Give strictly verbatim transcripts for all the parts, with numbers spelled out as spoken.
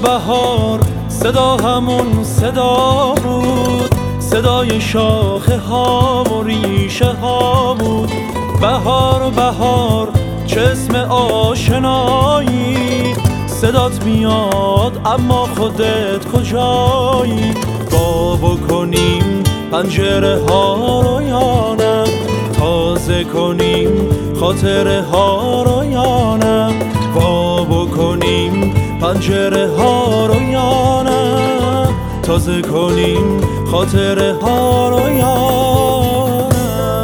بهار صدا همون صدا بود، صدای شاخه ها و ریشه ها بود. بهار بهار چه اسم آشنایی، صدات میاد اما خودت کجایی؟ با بکنیم پنجره ها رو یا نه، تازه کنیم خاطره ها رو یا نه، با بکنیم پنجره ها رو یا نه، تازه کنیم خاطره ها رو یا نه.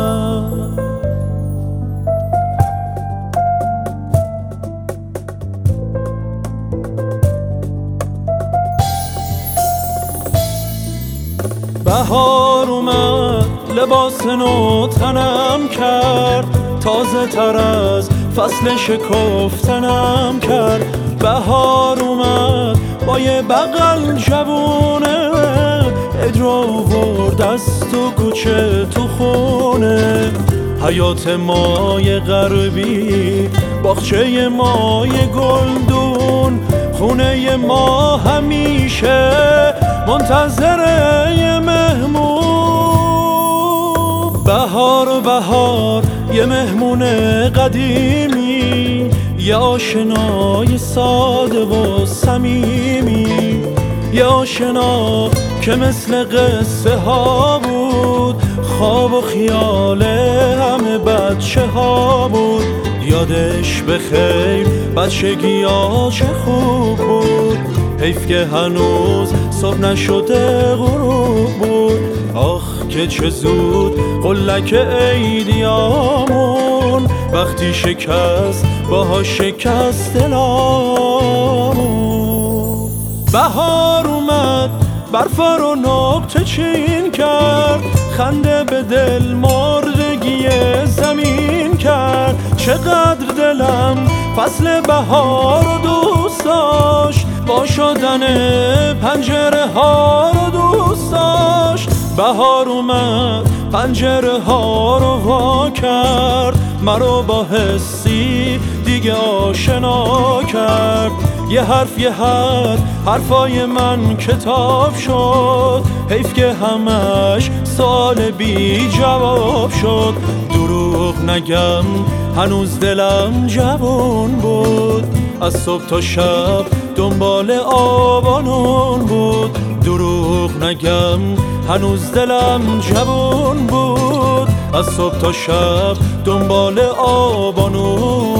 بهار اومد لباس نو تنم کرد، تازه تر از فصل شکفتنم کرد. بهار اومد با یه بغل جوونه، اجرا و دست و کوچه تو خونه. حیات مای غربی، باغچه مای گلدون، خونه ما همیشه منتظره یه مهمون. بهار و بهار یه مهمون قدیمی، یه آشنای ساده و صمیمی، یه آشنا که مثل قصه ها بود، خواب و خیال همه بچه ها بود. یادش بخیر بچگی ها چه خوب بود، حیف که هنوز صبح نشده غروب بود. آخ که چه زود قلک عیدیامون، وقتی شکست باها شکست دلامون. بهار اومد برفا رو نقطه چین کرد، خنده به دل مردگی زمین کرد. چقدر دلم فصل بهار رو دوست داشت، با شدن پنجره ها رو دوست داشت. بهار اومد پنجره ها رو وا کرد، مرا با حسی دیگه آشنا کرد. یه حرف یه حرف حرفای من کتاب شد، حیف که همش سوال بی جواب شد. دروغ نگم هنوز دلم جوون بود، از صبح تا شب دنبال آبانون بود. دروغ نگم هنوز دلم جوون بود، از صبح تا شب دنبال آبانون